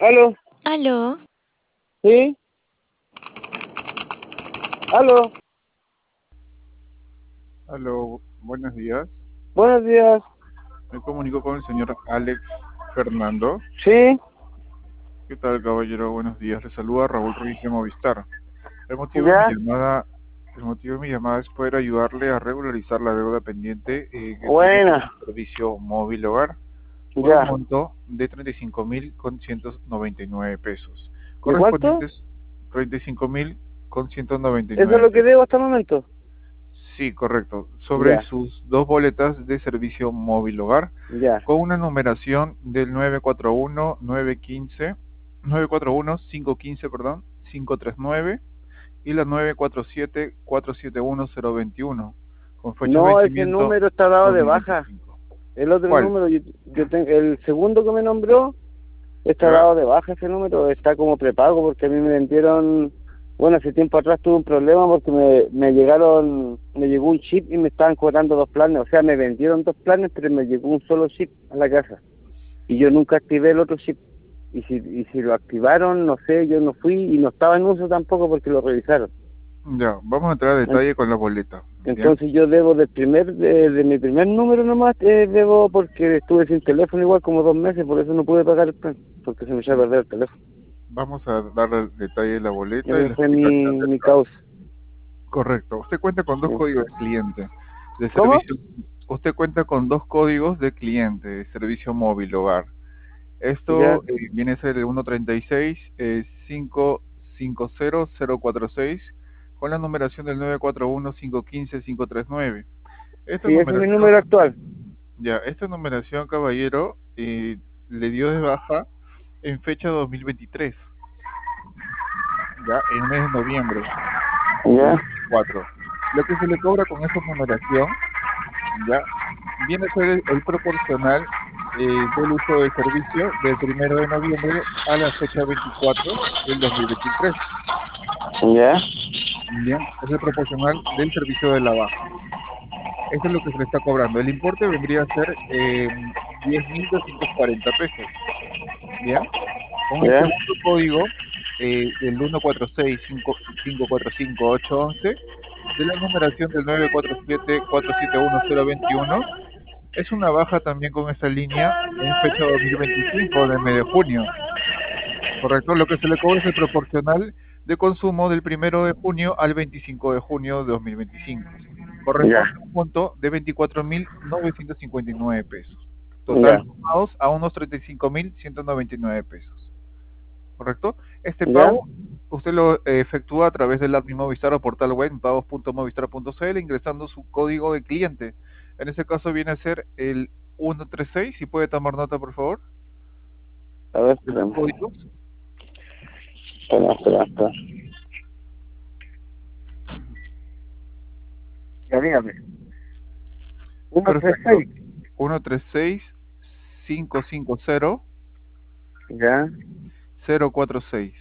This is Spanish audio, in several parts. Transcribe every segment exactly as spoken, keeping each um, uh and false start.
¿Aló? ¿Aló? ¿Sí? ¿Aló? Aló, buenos días. Buenos días. Me comunico con el señor Alex Fernando. ¿Sí? ¿Qué tal, caballero? Buenos días. Le saluda Raúl Ruiz de Movistar. El motivo de mi ¿Ya? llamada, el motivo de mi llamada es poder ayudarle a regularizar la deuda pendiente eh, que tiene con Buena. el servicio móvil hogar por un Ya. monto de treinta y cinco mil con ciento noventa y nueve pesos, ¿De cuánto? correspondientes treinta y cinco mil con ciento noventa y Eso es nueve lo que pesos. debo hasta el momento. Sí, correcto. Sobre Ya. sus dos boletas de servicio móvil hogar Ya. con una numeración del nueve cuatro uno, nueve uno cinco, nueve cuatro uno, cinco uno cinco, perdón, cinco tres nueve y la nueve cuatro siete, cuatro siete uno, cero veintiuno con fecha de No, ese vencimiento número está dado de baja. dos mil veinticinco. El otro ¿Cuál? número, yo, yo tengo, el segundo que me nombró, está ¿Ya? dado de baja ese número, está como prepago porque a mí me vendieron, bueno, hace tiempo atrás tuve un problema porque me, me llegaron, me llegó un chip y me estaban cobrando dos planes, o sea, me vendieron dos planes, pero me llegó un solo chip a la casa. Y yo nunca activé el otro chip. Y si, y si lo activaron, no sé, yo no fui y no estaba en uso tampoco porque lo revisaron. Ya, vamos a entrar a En- detalle con la boleta. ¿Bien? Entonces yo debo del primer, de, de mi primer número nomás, eh, debo porque estuve sin teléfono igual como dos meses, por eso no pude pagar el plan, porque se me echó a perder el teléfono. Vamos a dar el detalle de la boleta y Esa la fue mi, explicación del mi pago. causa. Correcto. Usted cuenta con dos Sí. códigos de cliente de ¿Cómo? servicio. Usted cuenta con dos códigos de cliente de servicio móvil hogar. Ya, Esto eh, viene a ser el ciento treinta y seis, eh, cinco cinco cero, cero cuatro seis con la numeración del nueve cuatro uno, cinco uno cinco, cinco tres nueve. Esta sí, ese es mi numeración, número actual. ya, esta numeración, caballero, eh, le dio de baja en fecha dos mil veintitrés, ya, en el mes de noviembre del Ya, veinticuatro. Lo que se le cobra con esta numeración, ya, viene a ser el, el proporcional eh, del uso del servicio del primero de noviembre a la fecha veinticuatro del dos mil veintitrés. ya, Bien, es el proporcional del servicio de la baja. Eso es lo que se le está cobrando. El importe vendría a ser eh, diez mil doscientos cuarenta pesos. Bien, con el ya, segundo código, eh, el uno cuatro seis, cinco cuatro cinco, ocho once, de la numeración del nueve cuatro siete, cuatro siete uno, cero veintiuno, es una baja también con esta línea en fecha dos mil veinticinco del mes de junio. Correcto, lo que se le cobra es el proporcional de consumo del primero de junio al veinticinco de junio de dos mil veinticinco. ya, Corresponde a un monto de veinticuatro mil novecientos cincuenta y nueve pesos. Total ya, sumados a unos treinta y cinco mil ciento noventa y nueve pesos. ¿Correcto? Este ya, pago usted lo eh, efectúa a través del app Mi Movistar o portal web pagos punto movistar punto c l ingresando su código de cliente. En este caso viene a ser el ciento treinta y seis, si puede tomar nota por favor, a ver, de sus espérame, códigos. espera, espera, espera. Ya dígame. Uno, tres, Perfecto. seis. ciento treinta y seis, quinientos cincuenta, Ya. cero cuatro seis.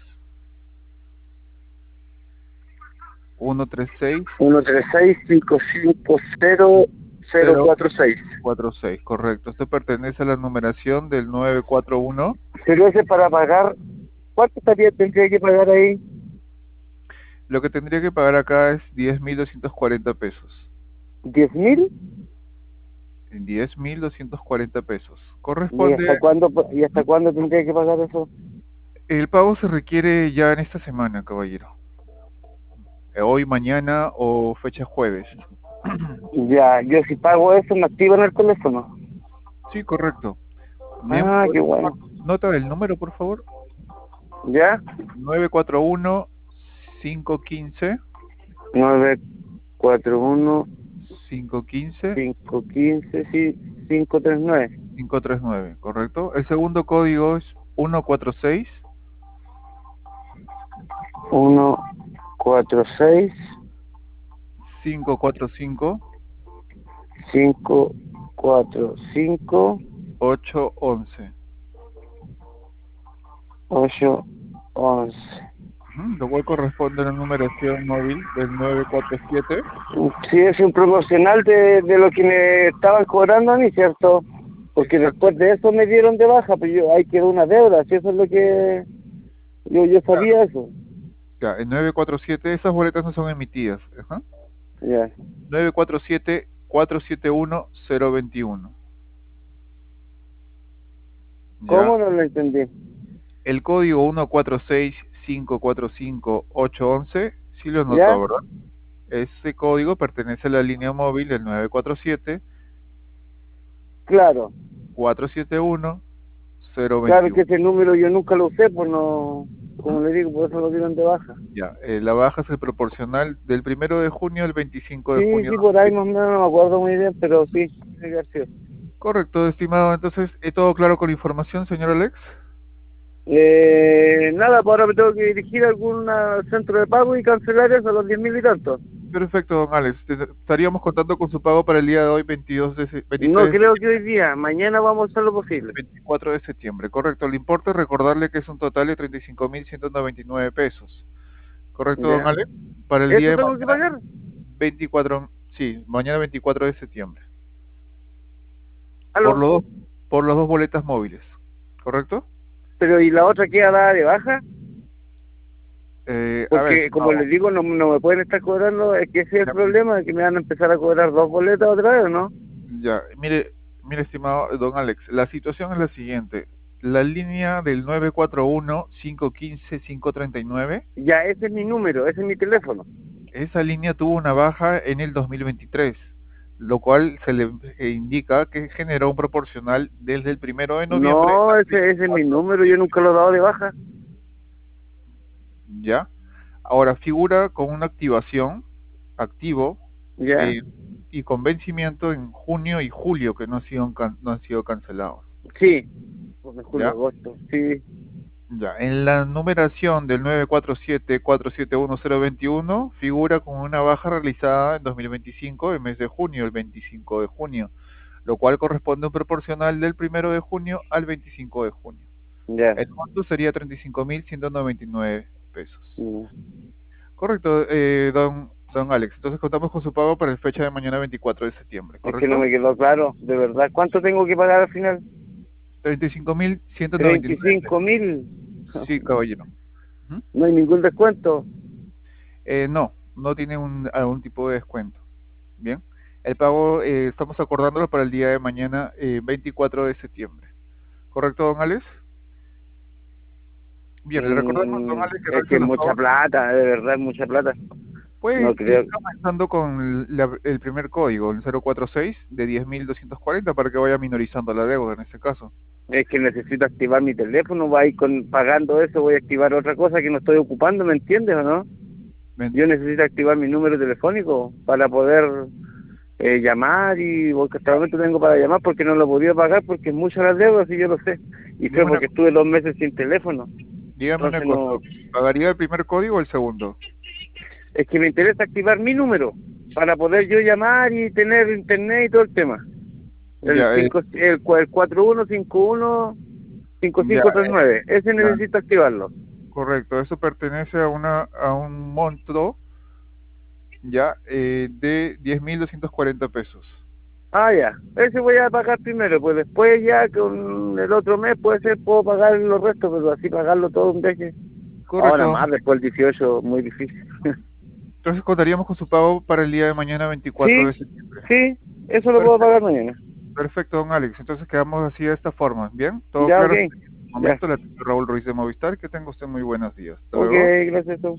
ciento treinta y seis, uno tres seis cinco cinco cero cero cero cuatro seis. cuatro seis, correcto. Esto pertenece a la numeración del nueve cuatro uno. Pero ese para pagar, ¿cuánto estaría, tendría que pagar ahí? Lo que tendría que pagar acá es diez mil doscientos cuarenta pesos. ¿Diez mil? diez mil doscientos cuarenta pesos. ¿Y hasta Corresponde, cuándo, y hasta cuándo tendría que pagar eso? el pago se requiere ya en esta semana, caballero. Eh, Hoy, mañana o fecha jueves. Ya, yo si pago eso me activan el teléfono. Sí, correcto. Bien, Ah, ¿puede qué tomar bueno. nota del número, por favor? ¿Ya? nueve cuatro uno, cinco uno cinco, nueve cuatro uno cinco uno cinco, cinco uno cinco, sí, cinco tres nueve. cinco tres nueve, ¿correcto? El segundo código es ciento cuarenta y seis, uno cuatro seis cinco cuatro cinco, cinco cuatro cinco ocho once. ocho once. Ujú, lo cual corresponde a la numeración móvil del nueve cuatro siete. Sí, es un proporcional de, de lo que me estaban cobrando a mí, ¿cierto? Porque Exacto. después de eso me dieron de baja, pero yo, ahí quedó una deuda, si eso es lo que... Yo, yo sabía eso. Ya, el nueve cuatro siete, esas boletas no son emitidas. Ajá. Ya. nueve cuatro siete, cuatro siete uno, cero veintiuno. Ya. ¿Cómo no lo entendí? El código uno cuatro seis, cinco cuatro cinco, ocho once, sí lo ¿Ya? notó, ¿verdad? Ese código pertenece a la línea móvil del nueve cuatro siete, Claro. cuatro siete uno, cero Claro que veintiuno. ese número yo nunca lo usé, pues no... Como ¿Mm? le digo, por eso lo dieron de baja. Ya, eh, la baja es el proporcional del primero de junio al veinticinco de Sí, junio. sí, por ahí más o menos no me acuerdo muy bien, pero sí, sí que ha sido. Correcto, estimado. Entonces, ¿es todo claro con la información, señor Alex? Eh, nada, pues ahora me tengo que dirigir a algún ah, centro de pago y cancelar eso, los diez mil y tanto. Perfecto, don Alex. Te- Estaríamos contando con su pago para el día de hoy, veintidós de, se- No veintitrés de creo que septiembre, hoy día, mañana vamos a hacer lo posible. veinticuatro de septiembre. Correcto, le importa recordarle que es un total de treinta y cinco mil ciento noventa y nueve pesos. ¿Correcto, don ¿Ya? Alex? Para el día ¿Eso de tengo que mañana, pagar? veinticuatro, sí, mañana veinticuatro de septiembre. Por ¿Aló? los dos, por las dos boletas móviles. ¿Correcto? ¿Pero y la otra queda dada de baja? Eh, a ver, Porque, como estimado, les digo, no, no me pueden estar cobrando, es que ese es el ya, problema, que me van a empezar a cobrar dos boletas otra vez, ¿no? ya, mire, mire, estimado don Alex, la situación es la siguiente. La línea del nueve cuatro uno, cinco uno cinco, cinco tres nueve, Ya, ese es mi número, ese es mi teléfono. esa línea tuvo una baja en el dos mil veintitrés, lo cual se le eh, indica que generó un proporcional desde el primero de noviembre No, al ese, ese es mi veinticuatro. número, yo nunca lo he dado de baja. ¿Ya? Ahora figura con una activación, activo, ¿Ya? eh, y con vencimiento en junio y julio, que no han sido, can- no han sido cancelados. Sí. Pues julio, ¿Ya? agosto, sí. Ya, en la numeración del nueve cuatro siete, cuatro siete uno, cero veintiuno figura con una baja realizada en dos mil veinticinco, el mes de junio, el veinticinco de junio, lo cual corresponde a un proporcional del primero de junio al veinticinco de junio. Ya. El monto sería treinta y cinco mil ciento noventa y nueve pesos. Mm. Correcto, eh, don, don Alex. Entonces contamos con su pago para la fecha de mañana veinticuatro de septiembre, Es que no ¿correcto? me quedó claro, de verdad. ¿Cuánto tengo que pagar al final? treinta y cinco mil ciento noventa y Treinta y nueve cinco pesos. mil. Sí, caballero. Ujú. No hay ningún descuento. Eh, no, no tiene un, algún tipo de descuento. Bien. El pago eh, estamos acordándolo para el día de mañana, eh, veinticuatro de septiembre. ¿Correcto, don Alex? Bien, le recordamos, don Mm, Alex, que es que realice es los mucha pagos. plata, de verdad, es mucha plata. Puede No ir creo. comenzando con la- el primer código, el cero cuatro seis de diez mil doscientos cuarenta, para que vaya minorizando la deuda en este caso. Es que necesito activar mi teléfono, voy a ir con, pagando eso, voy a activar otra cosa que no estoy ocupando, ¿me entiendes o no? Ven- Yo necesito activar mi número telefónico para poder eh, llamar y porque hasta el momento tengo para llamar porque no lo podía pagar porque es mucha la deuda, si yo lo sé. Y fue Dígame una, porque estuve dos meses sin teléfono. dígame una Entonces cosa, no, ¿pagaría el primer código o el segundo? es que me interesa activar mi número para poder yo llamar y tener internet y todo el tema. El Ya, eh, cinco el, cua- el cuatro uno cinco uno cinco ya, cinco tres eh, nueve, ese ya, necesito activarlo. correcto. Eso pertenece a una a un monto ya eh, de diez mil doscientos cuarenta pesos. Ah, ya, ese voy a pagar primero, pues después ya con el otro mes puede ser, puedo pagar los restos, pero así pagarlo todo un viaje. Correcto, Ahora don más, Alex. después el dieciocho, muy difícil. Entonces contaríamos con su pago para el día de mañana veinticuatro Sí, de septiembre. sí, eso lo puedo Perfecto, pagar mañana. perfecto, don Alex. Entonces quedamos así de esta forma. Bien, todo Ya, ok, claro. En este ya. momento, le atiende Raúl Ruiz de Movistar. Que tenga usted muy buenos días. Hasta Ok, luego. gracias.